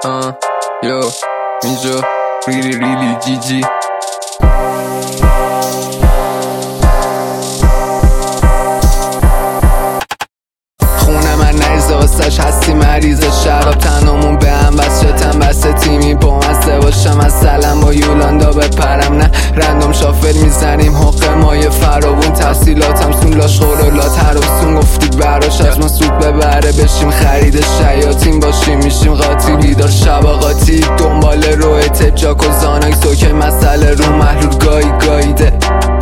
Yo, اینجا ریلی جی جی. خونه من نریزه واسش هستی مریضه شراب تنامون به هم وسطم بس تیمی با مزه باشم مثلا با یولاندا بپرم نه رندوم شافل میزنیم حق مایه فراوون تحصیلاتم سون لاش خورولات هر سون گفتید براش از ما سود ببره بشیم خرید شیاطین باشیم میشیم قاطی بیدار شبا قاطی دنبال روی تپ جاک و زاناک سوکه مسئله رو محلول گاییده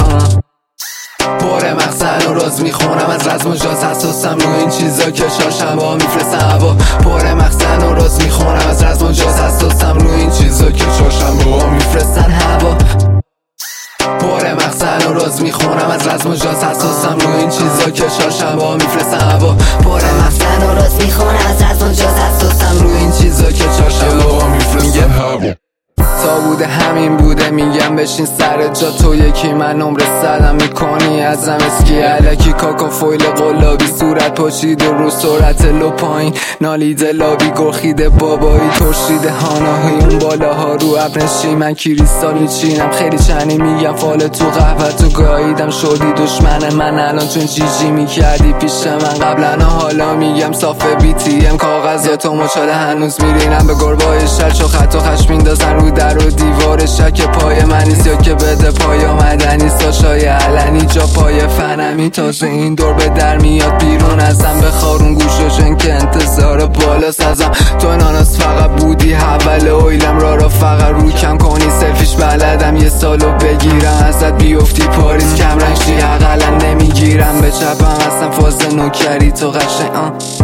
پر مخزن و راز میخونم از رزم و جاز حساسم روی این چیزا که شاشنبه میفرستم هوا پر مخزن و راز میخونم از رزم و جاز حساسم روی این چیزا که شاشنبه میفرستن هوا پر مخزن و راز میخونم از رزم و جاز حساسم روی این چیزا که شاشنبه میفرستن هوا پر مخزن و راز میخونم از رزم و جاز حساسم روی این چیزا که شاشنبه میفرستن هوا تا بوده همین بوده میگم بشین سر جا تو یکی من نمره صدم میکنی ازم اسکی علکی کاکا فویل قلابی صورت پاچید و رو سرعت لو پایین نالیده لابی گرخیده بابایی ترشیده هاناهی اون بالاها رو ابرشی من کریستال میچینم خیلی چنی میگم فال تو قهوه تو گاییدم شدی دشمن من الان چون جیجی میکردی پیش من قبلا حالا میگم صافه بی تی ام کاغذاتو مچاله هنوز میرینم به گربای شر چو خط و خشم میندازن رو در و دیوار شک پای منیست یا که بده پای آمدنی ساشای علنی جا پای فنمی تازه این دور به در میاد بیرون ازم بخارون گوششن که انتظار بالا سازم تو ناناس فقط بودی اول اویلم را فقط رو کم کنی سلفیش بلدم یه سالو بگیرم ازت بیفتی پاریس کم رنگشی اقلا نمیگیرم به چپم اصلا فاز نوکری تو قشنگ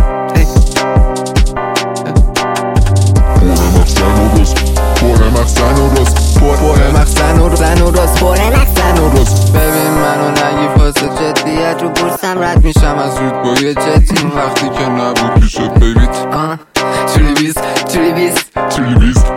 ببین منو نگی واسه جدیت رو برسم رد میشم از رودبای جدی وقتی که نبود پیشت بیبیت تریویز